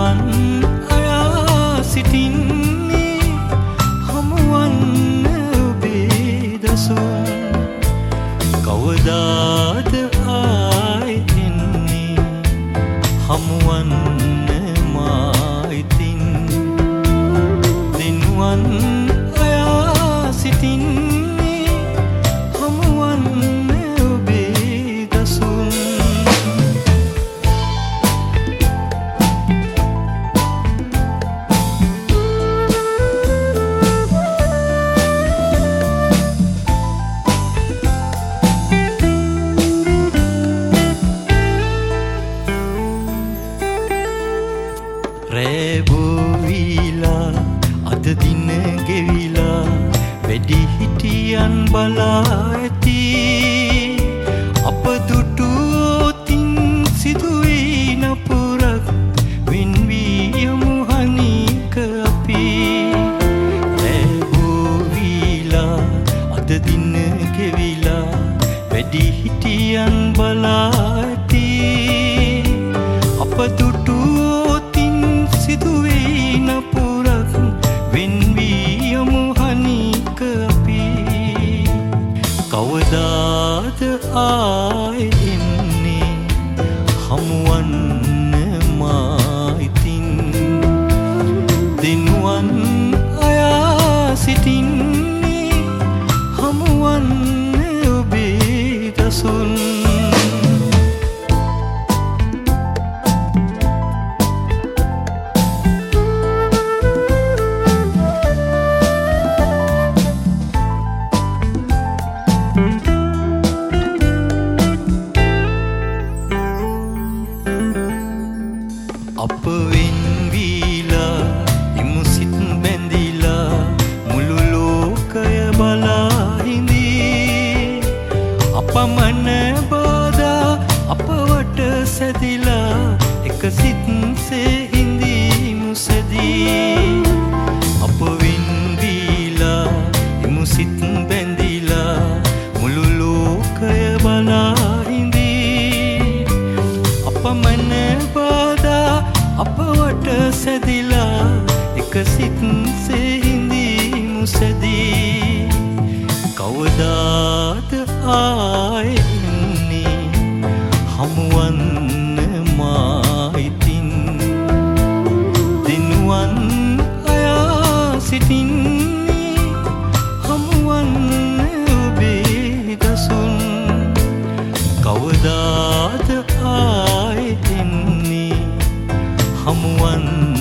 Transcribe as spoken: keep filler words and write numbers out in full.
දිනුවන් අයා සිටින්නේ හමුවන්න ඔබේ දසුන් කවදාද ආයි එන්නේ හමුවන්න මා ඉතින් දිනුවන් අයා සිටින්නේ හමුවන්න ඔබේ දසුන් රැබුවිලා අද දින ගෙවිලා වැඩි හිටියන් බලා ඇති අප දුටුවොතින් සිදුවී නපුරක් වෙන්වී යමු හනික අපි රැබුවිලා අද දින ගෙවිලා වැඩි හිටියන් බලා ඇති අප දුටුවොතින් සිදුවී නපුරක් වෙන්වී යමු හනික අපි කවදාද ආයි එන්නේ හමුවන්න මා ඉතින් දිනුවන් අයා සිටින්නේ හමුවන්න ඔබේ දසුන් අප වෙන්වීලා ඉමු සිත් බැඳිලා මුළු ලෝකය බලා හිඳී අප මන බාදා අප වට සැදිලා එක සිත්සේ හිඳී මුසදී අප වෙන්වීලා ඉමු සිත් බැඳිලා මුළු ලෝකය බලා හිඳී අප මන බාදා අප වට සැදිලා එක සිත්සේ හිඳී මුසදී කවදාද ආයි එන්නේ හමුවන්න මා ඉතින් දිනුවන් අයා සිටින්නේ හමුවන්න ඔබේ දසුන් කවදාද ආයි එන්නේ හමුවන්න